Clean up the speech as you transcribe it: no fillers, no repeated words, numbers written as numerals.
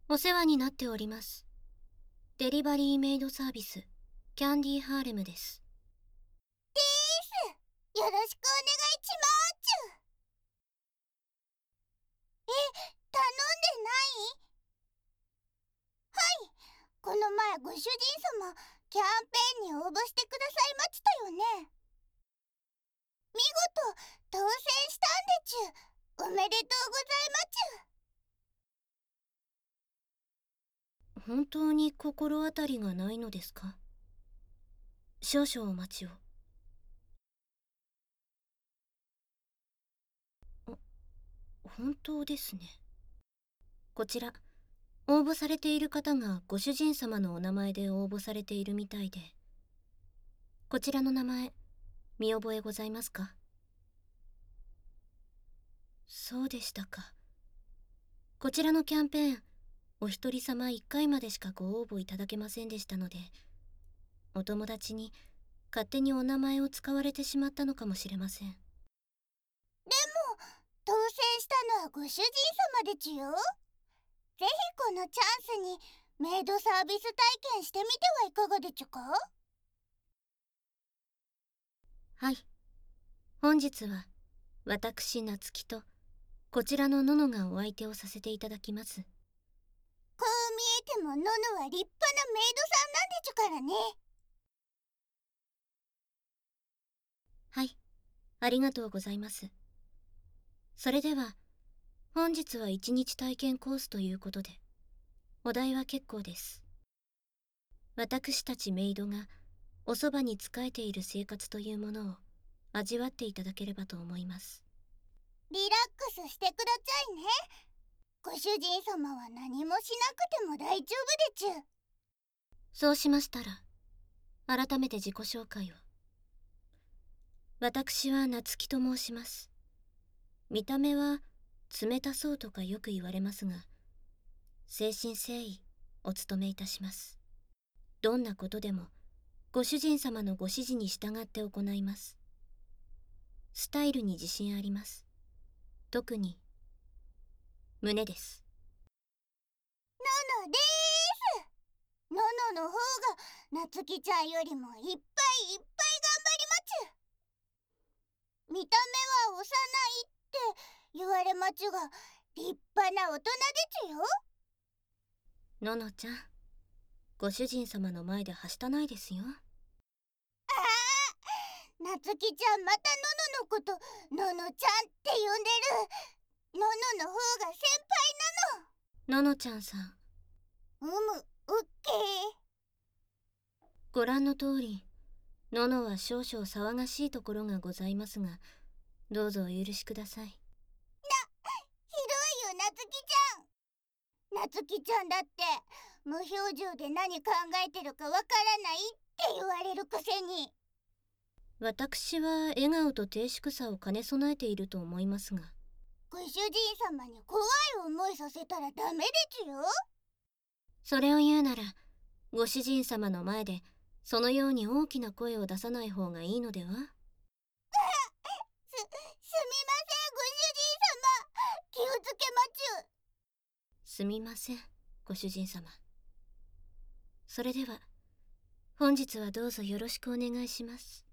お世話になっております。デリバリーメイドサービス、キャンディーハーレムです。 よろしくお願いしまーちゅ。頼んでない？はい、この前ご主人様、キャンペーンに応募してくださいましたよね。見事、当選したんでちゅ。おめでとうございまちゅ。 本当に心当たりがないのですか？少々お待ちを。本当ですね。こちら、応募されている方がご主人様のお名前で応募されているみたいで、こちらの名前、見覚えございますか？そうでしたか。こちらのキャンペーン、お一人様1回までしかご応募いただけませんでしたので、お友達に勝手にお名前を使われてしまったのかもしれません。 でも、当選したのはご主人様でちゅよ。ぜひこのチャンスにメイドサービス体験してみてはいかがでちゅか？ はい。本日は、私夏希と、こちらのののがお相手をさせていただきます。 こう見えてもののは立派なメイドさんなんでちゅからね。 はい。ありがとうございます。それでは、本日は1日体験コースということで、お代は結構です。私たちメイドがおそばに仕えている生活というものを味わっていただければと思います。 リラックスしてくださいね。ご主人様は何もしなくても大丈夫でちゅ。 そうしましたら、改めて自己紹介を。私は夏希と申します。見た目は冷たそうとかよく言われますが、誠心誠意お務めいたします。どんなことでもご主人様のご指示に従って行います。スタイルに自信あります。特に胸です。 ののでーす。ののの方が夏希ちゃんよりもいっぱいいっぱい頑張りまちゅ。見た目は幼いって言われまちゅが、立派な大人でちゅよ。 ののちゃん、ご主人様の前ではしたないですよ。 夏希ちゃんまたのののことののちゃんって呼んでる。ののの方が先輩ののちゃんさん、 なの。オッケー。 ご覧の通り、ののは少々騒がしいところがございますが、どうぞお許しください。 ひどいよ、夏希ちゃん。夏希ちゃんだって無表情で何考えてるかわからないって言われるくせに。 私は笑顔と低粛さを兼ね備えていると思いますが。 ご主人様に怖い思いさせたらダメでちゅよ。 それを言うなら、ご主人様の前でそのように大きな声を出さない方がいいのでは？ すみません、ご主人様。気をつけまちゅ。 すみません、ご主人様。それでは、本日はどうぞよろしくお願いします。